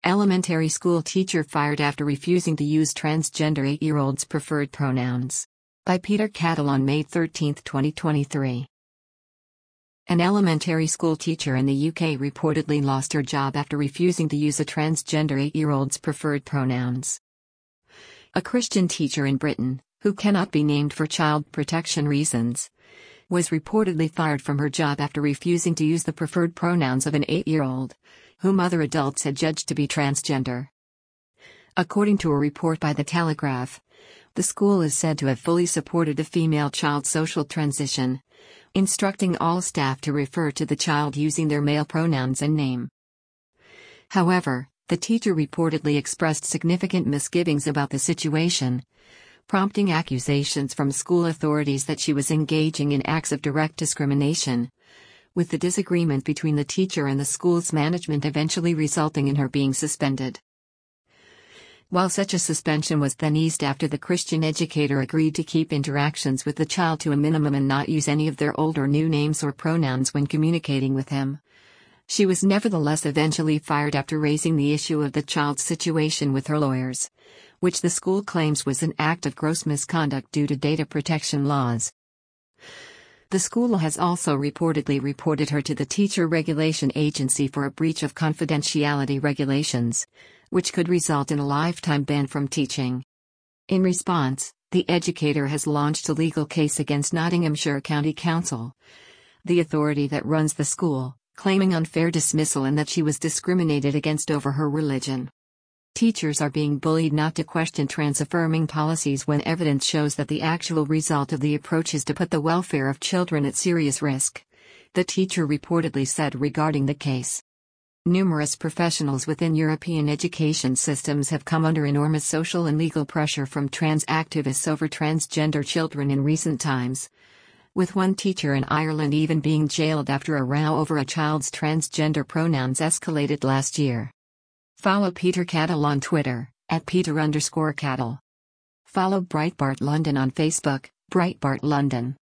Elementary school teacher fired after refusing to use transgender 8-year-old's preferred pronouns. By Peter Cattle on May 13, 2023. An elementary school teacher in the UK reportedly lost her job after refusing to use a transgender 8-year-old's preferred pronouns. A Christian teacher in Britain, who cannot be named for child protection reasons, was reportedly fired from her job after refusing to use the preferred pronouns of an 8-year-old, whom other adults had judged to be transgender. According to a report by The Telegraph, the school is said to have fully supported the female child's social transition, instructing all staff to refer to the child using their male pronouns and name. However, the teacher reportedly expressed significant misgivings about the situation, prompting accusations from school authorities that she was engaging in acts of direct discrimination, with the disagreement between the teacher and the school's management eventually resulting in her being suspended. While such a suspension was then eased after the Christian educator agreed to keep interactions with the child to a minimum and not use any of their old or new names or pronouns when communicating with him, she was nevertheless eventually fired after raising the issue of the child's situation with her lawyers, which the school claims was an act of gross misconduct due to data protection laws. The school has also reportedly reported her to the Teacher Regulation Agency for a breach of confidentiality regulations, which could result in a lifetime ban from teaching. In response, the educator has launched a legal case against Nottinghamshire County Council, the authority that runs the school, claiming unfair dismissal and that she was discriminated against over her religion. Teachers are being bullied not to question trans-affirming policies when evidence shows that the actual result of the approach is to put the welfare of children at serious risk, the teacher reportedly said regarding the case. Numerous professionals within European education systems have come under enormous social and legal pressure from trans activists over transgender children in recent times, with one teacher in Ireland even being jailed after a row over a child's transgender pronouns escalated last year. Follow Peter Cattle on Twitter, @Peter_Cattle. Follow Breitbart London on Facebook, Breitbart London.